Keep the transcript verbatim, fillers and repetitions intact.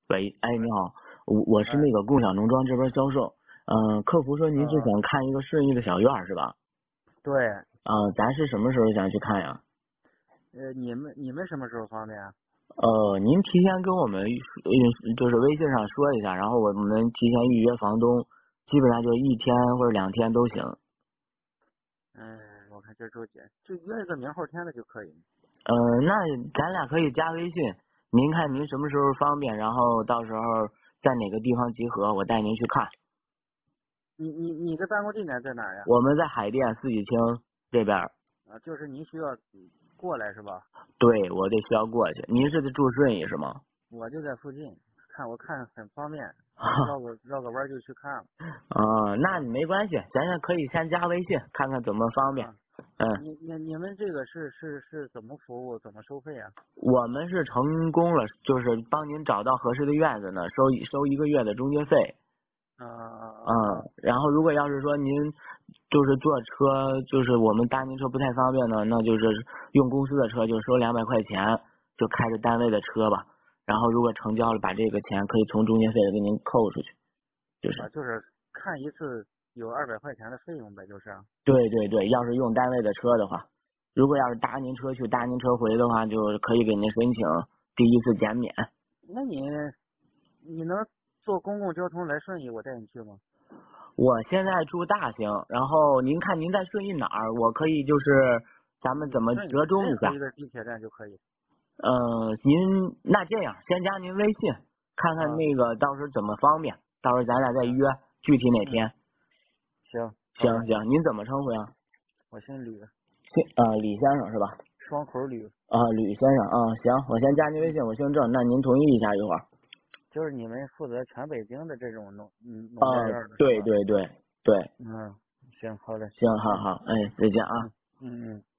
喂，哎，你好，我我是那个共享农庄这边销售，嗯、客服说您是呃， 想看一个顺义的小院儿是吧？ 对， 嗯、咱是什么时候想去看呀？ 呃，你们你们什么时候方便啊？ 呃，您提前跟我们嗯就是微信上说一下，然后我们提前预约房东，基本上就一天或者两天都行。 嗯，我看今儿周几，就约一个明后天的就可以。 呃，那咱俩可以加微信，您看您什么时候方便，然后到时候在哪个地方集合，我带您去看。 你你你的办公地点在哪儿呀？ 我们在海淀四季青这边儿。 啊，就是您需要过来是吧？ 对，我得需要过去。您是住顺义是吗？ 我就在附近，看我看很方便，绕个绕个弯儿就去看了。 啊，那你没关系，咱也可以先加微信，看看怎么方便。 啊， 嗯， 你你你们这个是是是怎么服务，怎么收费啊？ 我们是成功了，就是帮您找到合适的院子呢，收一收一个月的中介费。 啊啊啊嗯， 啊！ 然后如果要是说您就是坐车，就是我们搭您车不太方便呢，那就是用公司的车，就收两百块钱，就开着单位的车吧。然后如果成交了，把这个钱可以从中介费给您扣出去，就是。 啊，就是看一次有二百块钱的费用呗，就是。 对对对，要是用单位的车的话，如果要是搭您车去搭您车回的话，就可以给您申请第一次减免。 那你你能坐公共交通来顺义，我带你去吗？ 我现在住大兴，然后您看您在顺义哪儿，我可以就是咱们怎么顺义折中一下。 任何一个地铁站就可以。 呃，您那这样先加您微信，看看啊， 那个到时候怎么方便，到时候咱俩再行， 约具体哪嗯， 天。 行，好嘞， 行行，您怎么称呼呀？ 我姓吕， 姓呃李先生是吧？ 双口吕。 啊、吕先生啊、行，我先加您微嗯， 信，我姓郑，那您同意一下一会儿。 就是你们负责全北京的这种农嗯农家呃， 院的是对吧？ 对对对， 嗯，行，好嘞， 行，好嗯好，哎，再见啊。 嗯嗯嗯。